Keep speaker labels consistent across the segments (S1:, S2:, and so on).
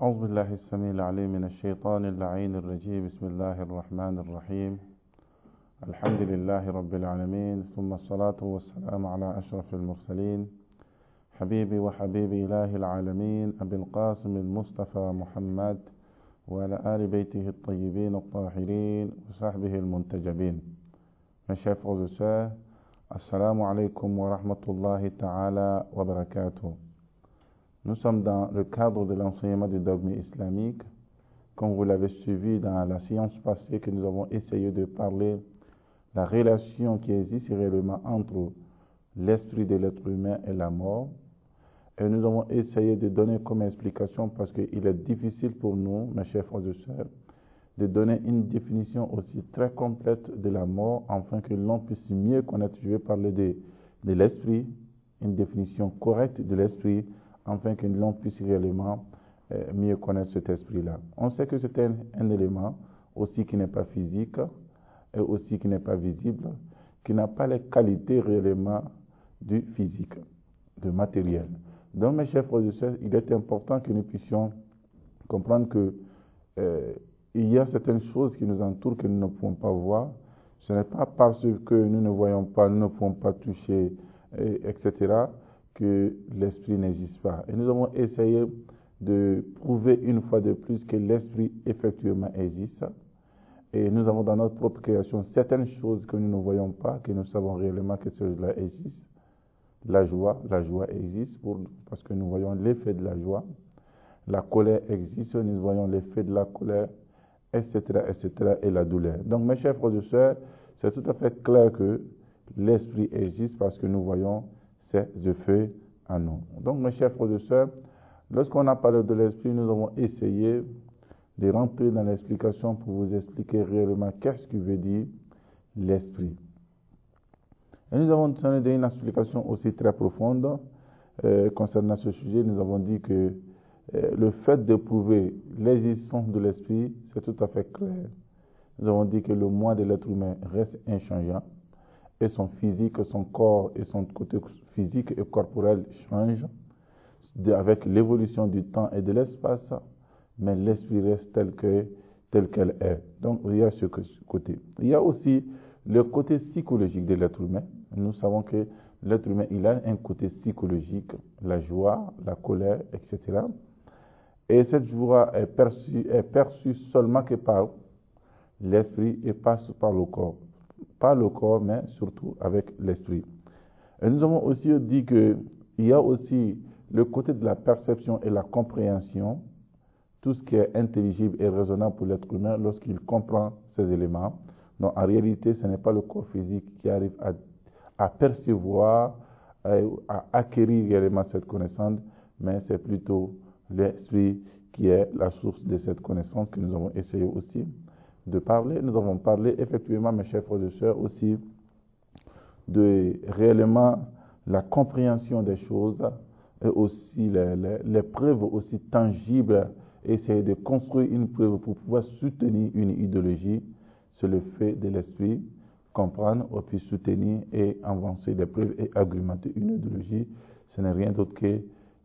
S1: أعوذ بالله السميع العليم من الشيطان اللعين الرجيم. بسم الله الرحمن الرحيم. الحمد لله رب العالمين، ثم الصلاة والسلام على أشرف المرسلين حبيبي وحبيب إله العالمين أبي القاسم المصطفى محمد وعلى آل بيته الطيبين الطاهرين وصحبه المنتجبين. Mes chers frères et sœurs, Assalamu alaikum wa rahmatullahi ta'ala wa barakatuh. Nous sommes dans le cadre de l'enseignement du dogme islamique. Comme vous l'avez suivi dans la séance passée, que nous avons essayé de parler de la relation qui existe réellement entre l'esprit de l'être humain et la mort. Et nous avons essayé de donner comme explication, parce qu'il est difficile pour nous, mes chers frères et sœurs, de donner une définition aussi très complète de la mort, afin que l'on puisse mieux connaître. Je vais parler de l'esprit, une définition correcte de l'esprit, afin que l'on puisse réellement mieux connaître cet esprit-là. On sait que c'est un élément aussi qui n'est pas physique, et aussi qui n'est pas visible, qui n'a pas les qualités réellement du physique, du matériel. Donc, mes chers frères et sœurs, il est important que nous puissions comprendre que il y a certaines choses qui nous entourent que nous ne pouvons pas voir. Ce n'est pas parce que nous ne voyons pas, nous ne pouvons pas toucher, etc., que l'esprit n'existe pas. Et nous avons essayé de prouver une fois de plus que l'esprit effectivement existe. Et nous avons dans notre propre création certaines choses que nous ne voyons pas, que nous savons réellement que cela existe. La joie existe parce que nous voyons l'effet de la joie. La colère existe, nous voyons l'effet de la colère, etc., etc., et la douleur. Donc, mes chers frères et sœurs, c'est tout à fait clair que l'esprit existe parce que nous voyons ces effets en nous. Donc, mes chers frères et sœurs, lorsqu'on a parlé de l'esprit, nous avons essayé de rentrer dans l'explication pour vous expliquer réellement qu'est-ce que veut dire l'esprit. Et nous avons donné une explication aussi très profonde concernant ce sujet. Nous avons dit que le fait de prouver l'existence de l'esprit, c'est tout à fait clair. Nous avons dit que le moi de l'être humain reste inchangeant, et son physique, son corps et son côté physique et corporel changent avec l'évolution du temps et de l'espace, mais l'esprit reste tel qu'elle est. Donc, il y a ce côté. Il y a aussi le côté psychologique de l'être humain. Nous savons que l'être humain, il a un côté psychologique, la joie, la colère, etc. Et cette joie est perçue seulement que par l'esprit et pas par le corps. Pas le corps, mais surtout avec l'esprit. Et nous avons aussi dit qu'il y a aussi le côté de la perception et la compréhension, tout ce qui est intelligible et raisonnable pour l'être humain lorsqu'il comprend ces éléments. Donc, en réalité, ce n'est pas le corps physique qui arrive à percevoir, à acquérir réellement cette connaissance, mais c'est plutôt l'esprit qui est la source de cette connaissance que nous avons essayé aussi de parler. Nous avons parlé effectivement, mes chers frères et sœurs, aussi de réellement la compréhension des choses et aussi les preuves aussi tangibles. Essayer de construire une preuve pour pouvoir soutenir une idéologie, c'est le fait de l'esprit, comprendre, et puis soutenir et avancer des preuves et argumenter une idéologie. Ce n'est rien d'autre que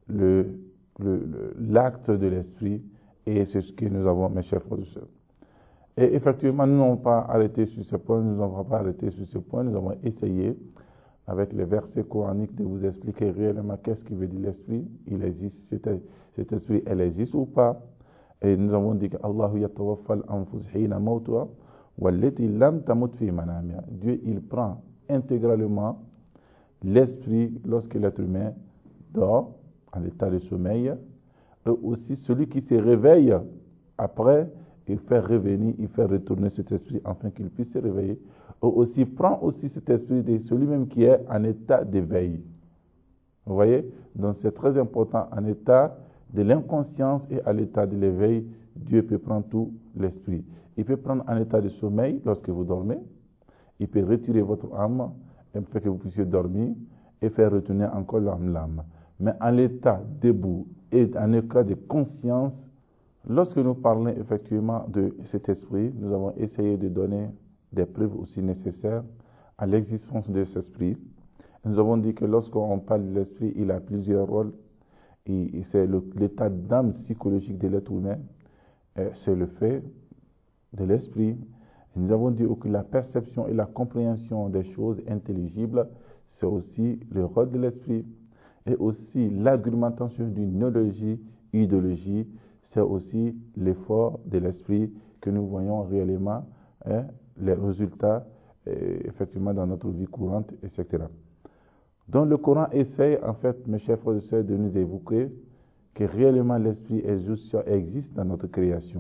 S1: l'acte de l'esprit, et c'est ce que nous avons, mes chers frères et sœurs. Et effectivement, nous n'avons pas arrêté sur ce point, nous avons essayé, avec les versets coraniques, de vous expliquer réellement qu'est-ce qui veut dire l'esprit. Il existe, cet esprit, elle existe ou pas. Et nous avons dit que Allahu yatawaffal anfus hina mawtuha wallati lam tamut fi manamiha. Dieu, il prend intégralement l'esprit lorsque l'être humain dort en état de sommeil, et aussi celui qui se réveille après, il fait revenir, il fait retourner cet esprit afin qu'il puisse se réveiller. Et aussi prend aussi cet esprit de celui-même qui est en état d'éveil. Vous voyez? Donc c'est très important, en état de l'inconscience et à l'état de l'éveil, Dieu peut prendre tout l'esprit. Il peut prendre en état de sommeil lorsque vous dormez, il peut retirer votre âme et faire que vous puissiez dormir et faire retourner encore l'âme. Mais en l'état debout et en état de conscience, lorsque nous parlons effectivement de cet esprit, nous avons essayé de donner des preuves aussi nécessaires à l'existence de cet esprit. Nous avons dit que lorsqu'on parle de l'esprit, il a plusieurs rôles. et c'est l'état d'âme psychologique de l'être humain, c'est le fait de l'esprit. Et nous avons dit que la perception et la compréhension des choses intelligibles, c'est aussi le rôle de l'esprit. Et aussi l'argumentation d'une idéologie, c'est aussi l'effort de l'esprit que nous voyons réellement, les résultats, effectivement, dans notre vie courante, etc. Donc le Coran essaye, en fait, mes chers frères et sœurs, de nous évoquer que réellement l'esprit existe dans notre création.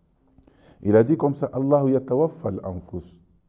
S1: Il a dit comme ça, Allahu yatawaffal anfus.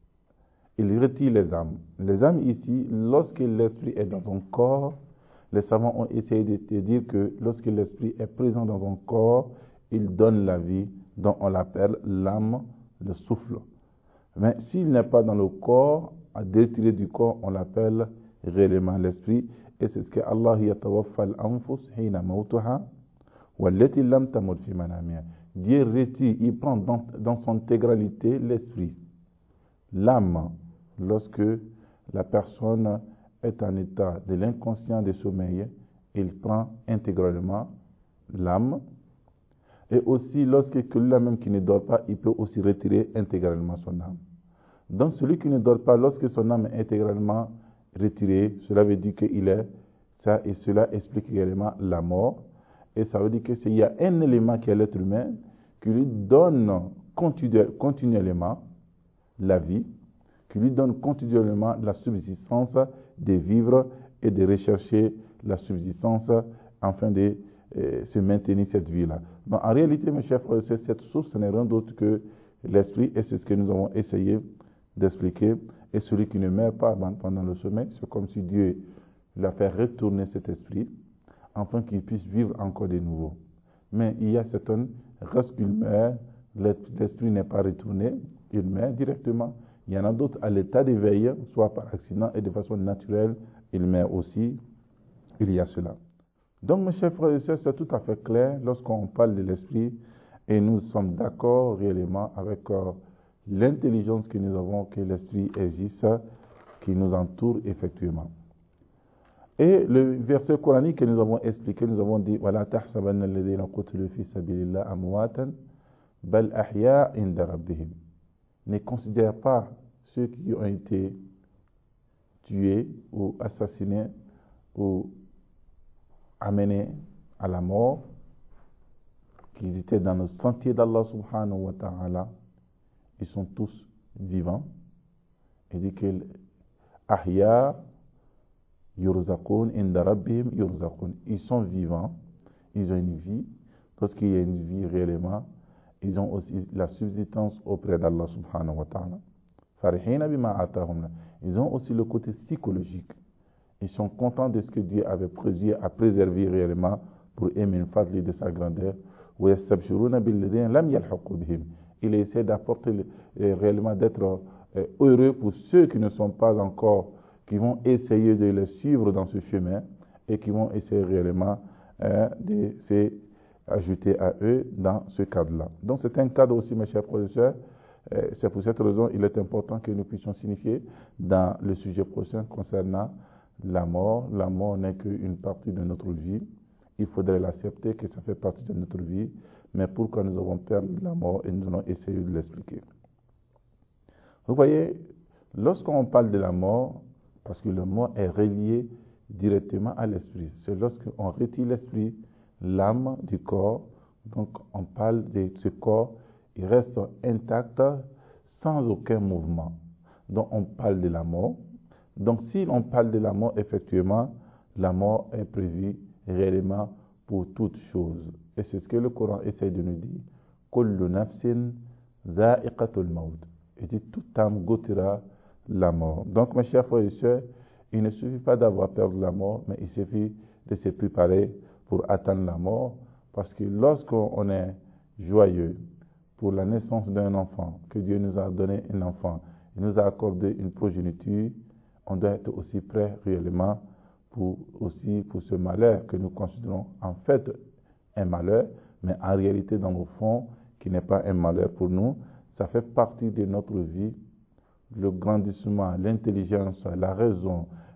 S1: Il retire les âmes. Les âmes ici, lorsque l'esprit est dans ton corps, les savants ont essayé de te dire que lorsque l'esprit est présent dans ton corps, il donne la vie, dont on l'appelle l'âme, le souffle. Mais s'il n'est pas dans le corps, à retirer du corps, on l'appelle réellement l'esprit. Et c'est ce que Allah yatawaffal anfus hina mawtuha wallati lam tamut fi manamiha. Dieu retire, il prend dans son intégralité l'esprit, l'âme, lorsque la personne est en état de l'inconscient de sommeil, il prend intégralement l'âme. Et aussi, lorsque celui-là même qui ne dort pas, il peut aussi retirer intégralement son âme. Donc, celui qui ne dort pas, lorsque son âme est intégralement retirée, cela veut dire qu'il est ça, et cela explique également la mort. Et ça veut dire qu'il y a un élément qui est l'être humain qui lui donne continuellement la vie, qui lui donne continuellement la subsistance de vivre et de rechercher la subsistance afin de se maintenir cette vie-là. Donc, en réalité, mes chers frères, cette source n'est rien d'autre que l'esprit, et c'est ce que nous avons essayé d'expliquer. Et celui qui ne meurt pas pendant le sommeil, c'est comme si Dieu l'a fait retourner cet esprit afin qu'il puisse vivre encore de nouveau. Mais il y a certaines, lorsqu'il meurt, l'esprit n'est pas retourné, il meurt directement. Il y en a d'autres à l'état d'éveil, soit par accident et de façon naturelle, il meurt aussi. Il y a cela. Donc, mes chers frères et sœurs, c'est tout à fait clair lorsqu'on parle de l'esprit et nous sommes d'accord réellement avec l'intelligence que nous avons, que l'esprit existe, qui nous entoure effectivement. Et le verset coranique que nous avons expliqué, nous avons dit وَلَا تَحْسَبَنَّ الَّذِينَ قُتِلُوا فِي سَبِيلِ اللَّهِ أَمْوَاتًا بَلْ أَحْيَاءٌ عِندَ رَبِّهِمْ. Ne considère pas ceux qui ont été tués ou assassinés ou amenés à la mort, qu'ils étaient dans le sentier d'Allah subhanahu wa ta'ala. Ils sont tous vivants. Il dit que ahya yurzaqun inda rabbihim yurzaqun. Ils sont vivants, ils ont une vie. Lorsqu'il y a une vie réellement, ils ont aussi la subsistance auprès d'Allah subhanahu wa ta'ala. Farihina bima atahum. Ils ont aussi le côté psychologique. Ils sont contents de ce que Dieu avait prévu à préserver réellement pour aimer une fadli de sa grandeur. Il essaie d'apporter réellement d'être heureux pour ceux qui ne sont pas encore, qui vont essayer de les suivre dans ce chemin et qui vont essayer réellement de s'ajouter à eux dans ce cadre-là. Donc c'est un cadre aussi, mes chers professeurs. C'est pour cette raison qu'il est important que nous puissions signifier dans le sujet prochain concernant la mort. La mort n'est qu'une partie de notre vie. Il faudrait l'accepter que ça fait partie de notre vie. Mais pourquoi nous avons peur de la mort et nous allons essayer de l'expliquer. Vous voyez, lorsqu'on parle de la mort, parce que la mort est reliée directement à l'esprit. C'est lorsqu'on retire l'esprit, l'âme du corps, donc on parle de ce corps, il reste intact sans aucun mouvement. Donc on parle de la mort. Donc si on parle de la mort, effectivement, la mort est prévue réellement pour toute chose. Et c'est ce que le Coran essaie de nous dire. Kullu nafsin dha'iqatul maut. Il dit toute âme goûtera la mort. Donc mes chers frères et sœurs, il ne suffit pas d'avoir peur de la mort, mais il suffit de se préparer pour attendre la mort. Parce que lorsqu'on est joyeux pour la naissance d'un enfant, que Dieu nous a donné un enfant, il nous a accordé une progéniture, on doit être aussi prêt réellement pour ce malheur que nous considérons en fait un malheur, mais en réalité dans le fond qui n'est pas un malheur pour nous. Ça fait partie de notre vie, le grandissement, l'intelligence, la raison,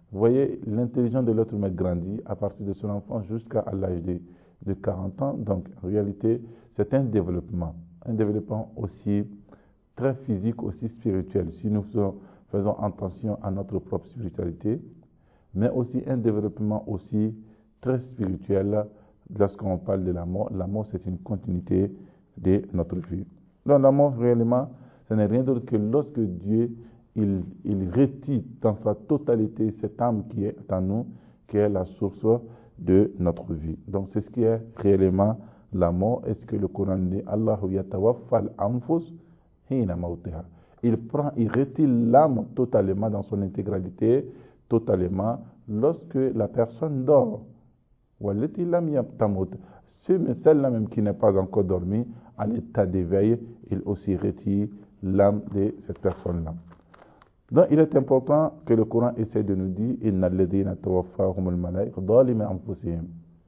S1: Vous voyez, l'intelligence de l'être humain grandit à partir de son enfance jusqu'à l'âge de 40 ans. Donc, en réalité, c'est un développement aussi très physique, aussi spirituel, si nous faisons attention à notre propre spiritualité, mais aussi un développement aussi très spirituel lorsqu'on parle de la mort. La mort, c'est une continuité de notre vie. Donc, la mort, réellement, ce n'est rien d'autre que lorsque Dieu il retire dans sa totalité cette âme qui est en nous, qui est la source de notre vie. Donc c'est ce qui est réellement la mort. Est-ce que le Coran dit Allahu yatawaffal anfus hina mautiha. Il retire l'âme totalement dans son intégralité, totalement, lorsque la personne dort. Wallati lam tamut. Celle-là même qui n'est pas encore dormie, à l'état d'éveil, il aussi retire l'âme de cette personne-là. Donc, il est important que le Coran essaie de nous dire Inna alladhina tawaffahum al-malaika zalimi anfusihim.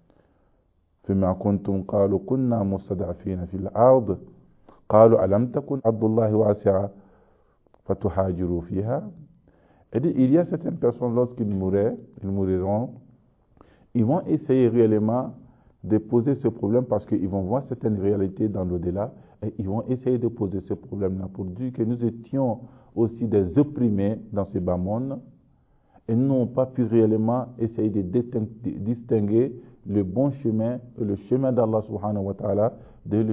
S1: Fima kuntum qalu kunna mustad'afina fil ard. Qalu alam takun ardullahi wasi'a fatuhajiru fiha. Et il y a certaines personnes, lorsqu'ils mourront, ils vont essayer réellement de poser ce problème parce qu'ils vont voir certaines réalités dans l'au-delà et ils vont essayer de poser ce problème-là pour dire que nous étions aussi des opprimés dans ce bas monde et nous n'avons pas pu réellement essayer de distinguer le bon chemin, le chemin d'Allah subhanahu wa ta'ala d'un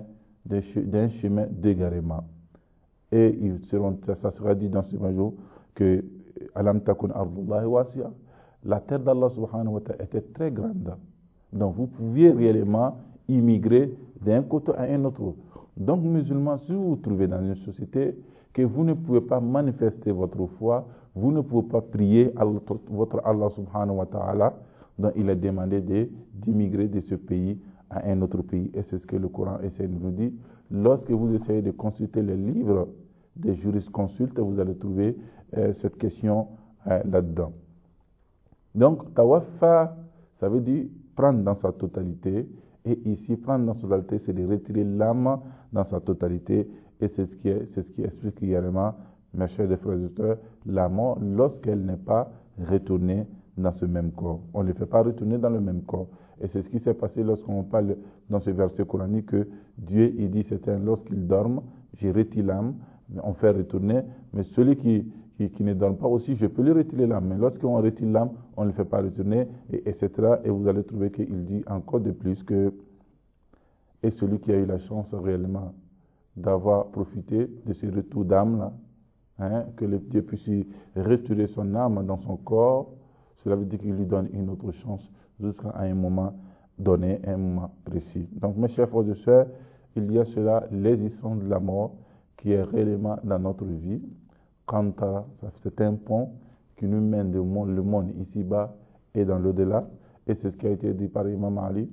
S1: chemin d'égarement. Et ça sera dit dans ce jour que Alam takun ardullahi wasi'a. La terre d'Allah subhanahu wa ta'ala était très grande. Donc vous pouviez réellement immigrer d'un côté à un autre. Donc musulmans, si vous vous trouvez dans une société que vous ne pouvez pas manifester votre foi, vous ne pouvez pas prier votre Allah subhanahu wa ta'ala, donc il est demandé d'immigrer de ce pays à un autre pays. Et c'est ce que le Coran essaie de nous dire. Lorsque vous essayez de consulter les livres des jurisconsultes, vous allez trouver cette question là-dedans. Donc, tawaffa, ça veut dire prendre dans sa totalité. Et ici, prendre dans sa totalité, c'est de retirer l'âme dans sa totalité. Et c'est ce qui explique clairement, mes chers frères et sœurs, la mort lorsqu'elle n'est pas retournée dans ce même corps. On ne le fait pas retourner dans le même corps. Et c'est ce qui s'est passé lorsqu'on parle dans ce verset coranique que Dieu, il dit, lorsqu'ils dorment, j'ai retiré l'âme, on fait retourner, mais celui qui ne dorme pas aussi, je peux lui retirer l'âme. Mais lorsqu'on retire l'âme, on ne le fait pas retourner, etc. Et vous allez trouver qu'il dit encore de plus que, et celui qui a eu la chance réellement d'avoir profité de ce retour d'âme-là, que le Dieu puisse retirer son âme dans son corps, cela veut dire qu'il lui donne une autre chance jusqu'à un moment donné, un moment précis. Donc mes chers frères et sœurs, il y a cela, l'existence de la mort qui est réellement dans notre vie. Quant à c'est un pont qui nous mène le monde ici-bas et dans l'au-delà. Et c'est ce qui a été dit par Imam Ali.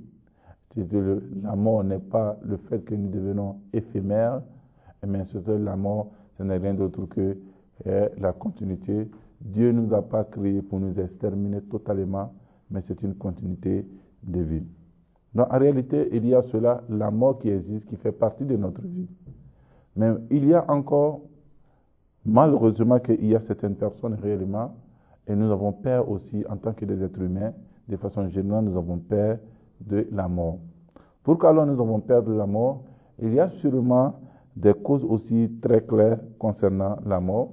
S1: La mort n'est pas le fait que nous devenons éphémères, mais surtout la mort, ce n'est rien d'autre que la continuité. Dieu ne nous a pas créés pour nous exterminer totalement, mais c'est une continuité de vie. Donc en réalité, il y a cela, la mort qui existe, qui fait partie de notre vie. Mais il y a encore, malheureusement, qu'il y a certaines personnes réellement, et nous avons peur aussi, en tant que des êtres humains, de façon générale, nous avons peur de la mort. Pourquoi alors nous avons peur de la mort? Il y a sûrement des causes aussi très claires concernant la mort.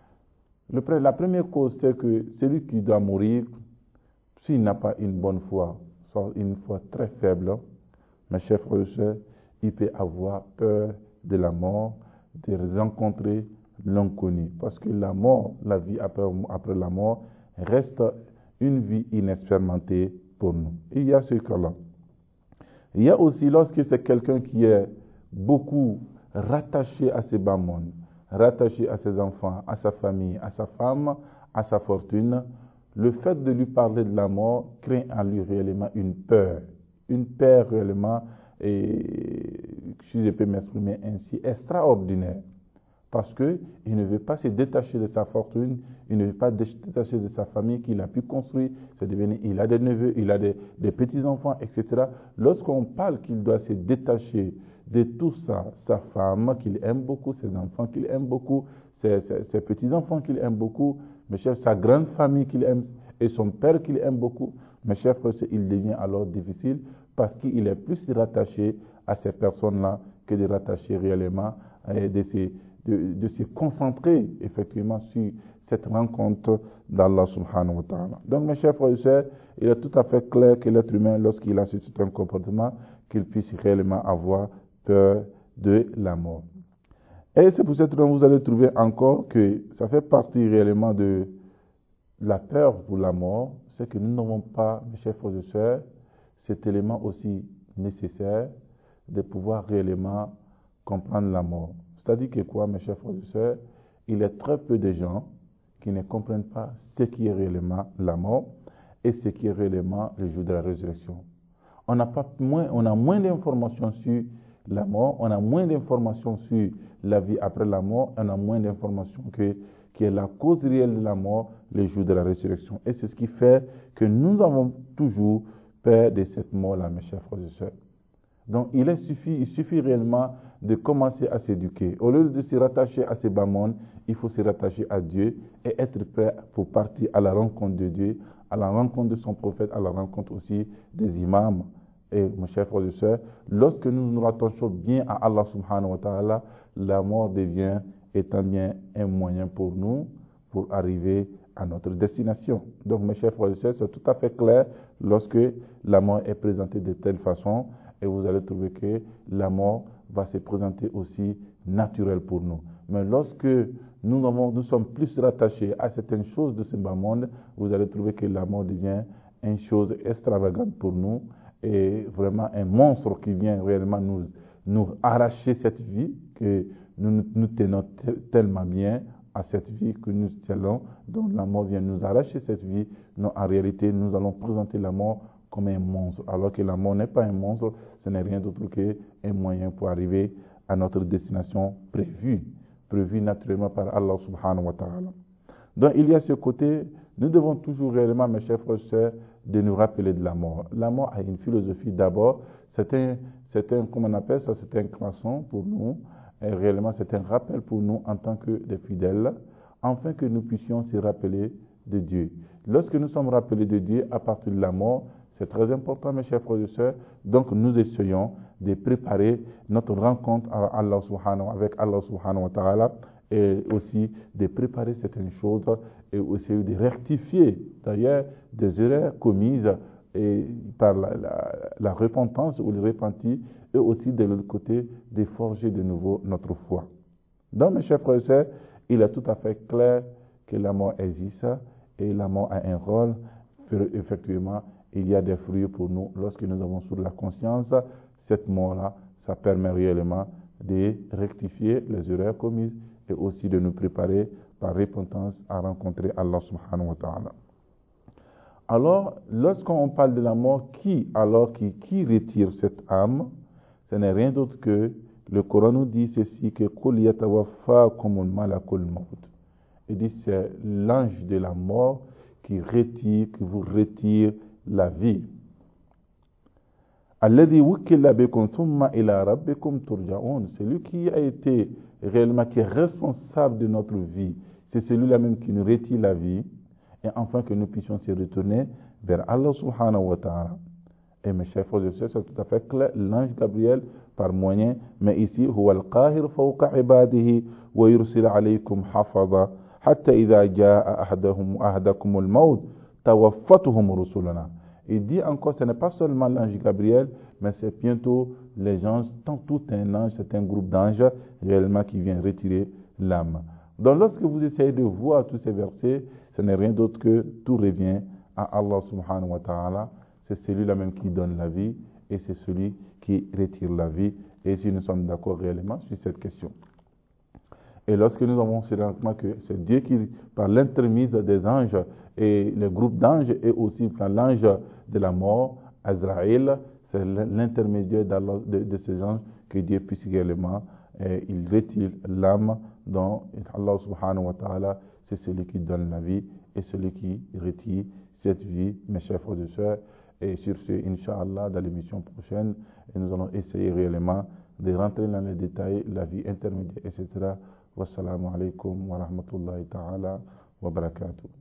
S1: La première cause, c'est que celui qui doit mourir, s'il n'a pas une bonne foi, soit une foi très faible, mes chers frères et sœurs, il peut avoir peur de la mort, de rencontrer l'inconnu. Parce que la mort, la vie après la mort, reste une vie inexpérimentée pour nous. Il y a ce cas-là. Il y a aussi lorsque c'est quelqu'un qui est beaucoup rattaché à ses bas mondes, rattaché à ses enfants, à sa famille, à sa femme, à sa fortune, le fait de lui parler de la mort crée en lui réellement une peur réellement, et si je peux m'exprimer ainsi, extraordinaire. Parce qu'il ne veut pas se détacher de sa fortune, il ne veut pas se détacher de sa famille qu'il a pu construire. Il a des neveux, il a des petits-enfants, etc. Lorsqu'on parle qu'il doit se détacher de tout ça, sa femme qu'il aime beaucoup, ses enfants qu'il aime beaucoup, ses petits-enfants qu'il aime beaucoup, mes chers, sa grande famille qu'il aime et son père qu'il aime beaucoup, mes chers frères, il devient alors difficile parce qu'il est plus rattaché à ces personnes-là que de rattacher réellement, de se concentrer effectivement sur cette rencontre d'Allah subhanahu wa ta'ala. Donc mes chers frères et sœurs, il est tout à fait clair que l'être humain, lorsqu'il a ce certain comportement, qu'il puisse réellement avoir peur de la mort. Et c'est pour cette raison que vous allez trouver encore que ça fait partie réellement de la peur pour la mort, c'est que nous n'avons pas, mes chers frères et sœurs, cet élément aussi nécessaire de pouvoir réellement comprendre la mort. C'est-à-dire que quoi, mes chers frères et sœurs, il est très peu de gens qui ne comprennent pas ce qui est réellement la mort et ce qui est réellement le jour de la résurrection. On a moins d'informations sur la mort, on a moins d'informations sur la vie après la mort, on a moins d'informations qui est la cause réelle de la mort, le jour de la résurrection. Et c'est ce qui fait que nous avons toujours peur de cette mort-là, mes chers frères et sœurs. Donc il suffit réellement de commencer à s'éduquer. Au lieu de se rattacher à ces bas mondes, il faut se rattacher à Dieu et être prêt pour partir à la rencontre de Dieu, à la rencontre de son prophète, à la rencontre aussi des imams. Et mes chers frères et sœurs, lorsque nous nous rattachons bien à Allah subhanahu wa ta'ala, la mort devient étant bien un moyen pour nous pour arriver à notre destination. Donc mes chers frères et sœurs, c'est tout à fait clair lorsque la mort est présentée de telle façon, et vous allez trouver que la mort va se présenter aussi naturelle pour nous. Mais lorsque nous sommes plus rattachés à certaines choses de ce bas monde, vous allez trouver que la mort devient une chose extravagante pour nous et vraiment un monstre qui vient réellement nous arracher cette vie que nous tenons tellement bien à cette vie que nous tenons, donc la mort vient nous arracher cette vie. Non, en réalité, nous allons présenter la mort comme un monstre, alors que la mort n'est pas un monstre, ce n'est rien d'autre qu'un moyen pour arriver à notre destination prévue naturellement par Allah subhanahu wa ta'ala. Donc il y a ce côté, nous devons toujours réellement, mes chers frères et sœurs, de nous rappeler de la mort. La mort a une philosophie d'abord, comment on appelle ça, c'est un croissant pour nous, et réellement c'est un rappel pour nous en tant que des fidèles, afin que nous puissions se rappeler de Dieu. Lorsque nous sommes rappelés de Dieu à partir de la mort, c'est très important, mes chers frères et sœurs. Donc, nous essayons de préparer notre rencontre avec Allah subhanahu wa ta'ala et aussi de préparer certaines choses et aussi de rectifier d'ailleurs des erreurs commises et par la repentance ou le repenti et aussi de l'autre côté de forger de nouveau notre foi. Donc, mes chers frères et sœurs, il est tout à fait clair que la mort existe et la mort a un rôle effectivement. Il y a des fruits pour nous. Lorsque nous avons sur la conscience, cette mort-là, ça permet réellement de rectifier les erreurs commises et aussi de nous préparer par repentance à rencontrer Allah subhanahu wa ta'ala. Alors, lorsqu'on parle de la mort, qui retire cette âme? Ce n'est rien d'autre que le Coran nous dit ceci, que Qul yatawaffakumul malakul maut. Il dit c'est l'ange de la mort qui vous retire la vie. Alladhi wukila bikum thumma ila rabbikum turja'un. Celui qui a été réellement qui est responsable de notre vie, c'est celui-là même qui nous retire la vie et enfin que nous puissions se retourner vers Allah subhanahu wa ta'ala. Et mes chers frères et sœurs, c'est tout à fait clair, l'ange Gabriel par moyen, mais ici huwa al-qahir fawqa ibadihi wa yursil alaykum hafaza hatta idha jaa ahadakum al-maut tawaffatuhum rusuluna. Il dit encore, ce n'est pas seulement l'ange Gabriel, mais c'est bientôt les anges, tout un ange, c'est un groupe d'anges réellement qui vient retirer l'âme. Donc lorsque vous essayez de voir tous ces versets, ce n'est rien d'autre que tout revient à Allah subhanahu wa ta'ala. C'est celui-là même qui donne la vie et c'est celui qui retire la vie. Et si nous sommes d'accord réellement sur cette question. Et lorsque nous avons ce rencontre que c'est Dieu qui, par l'intermédiaire des anges et le groupe d'anges et aussi par l'ange de la mort, Azraël, c'est l'intermédiaire de ces anges que Dieu puisse réellement, il retire l'âme dont Allah subhanahu wa ta'ala, c'est celui qui donne la vie et celui qui retire cette vie, mes chers frères et sœurs. Et sur ce, Inch'Allah, dans l'émission prochaine, nous allons essayer réellement de rentrer dans les détails, la vie intermédiaire, etc. Wassalamu alaikum wa rahmatullahi ta'ala وبركاته.